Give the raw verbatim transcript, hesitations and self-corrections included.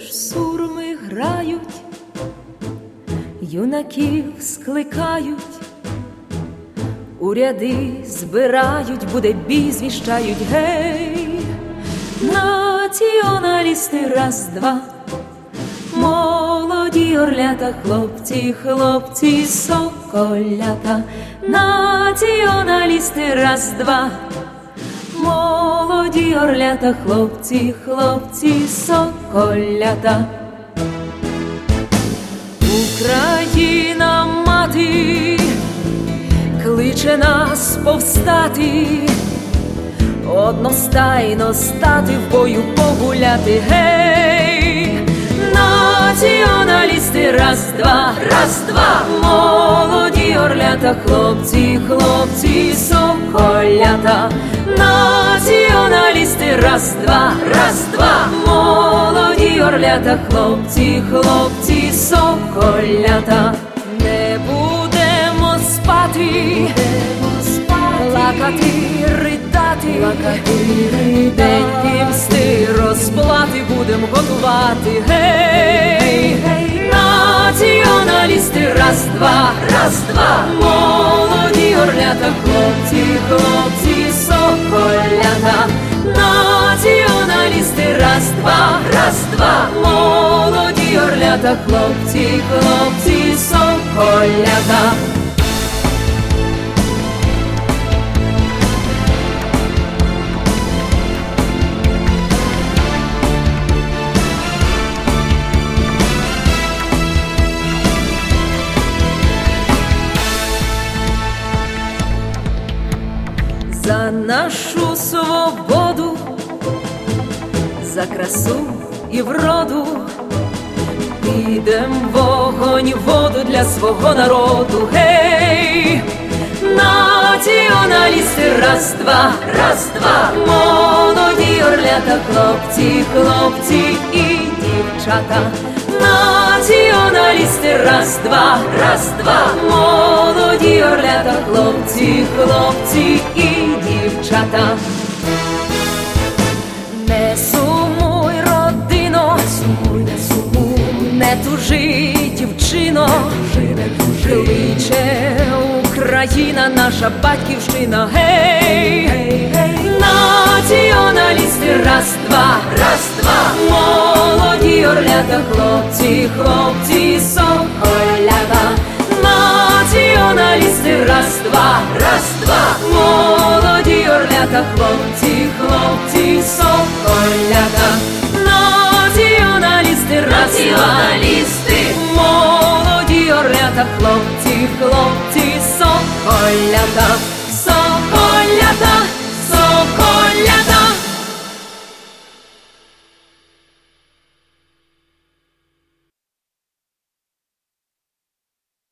ж сурми грають, юнаків скликають, у ряди збирають, буде бій, звіщають, гей, націоналісти, раз-два, молоді орлята, хлопці, хлопці, соколята, націоналісти, раз-два, молоді орлята, хлопці, хлопці, соколята. Україна мати кличе нас повстати, одностайно стати, в бою погуляти, гей, націоналісти, раз-два, раз-два, молоді орлята, хлопці, хлопці, соколята, націоналісти, раз-два, раз-два, молоді орлята, хлопці, хлопці, соколята. Не будемо спати, плакати, ридати, день помсти, розплати будем готувати, гей, націоналісти, раз-два, раз-два, молоді орлята, хлопці, хлопці, соколята, націоналісти, раз-два, раз-два, молоді орлята, хлопці, хлопці, соколята. За нашу свободу, за красу і вроду, підем вогонь, воду для свого народу, гей, націоналісти, раз-два, раз-два, молоді орлята, хлопці, хлопці і дівчата, націоналісти, раз-два, раз-два, молоді орлята, хлопці, хлопці і дівчата. Не сумуй, родино, не сумуй, не тужи, дівчино, кличе Україна, наша батьківщина, гей, націоналісти, раз-два, раз-два, молоді орлята, хлопці, хлопці, соколята, націоналісти, раз-два, раз-два, молоді орлята, хлопці, хлопці, соколята.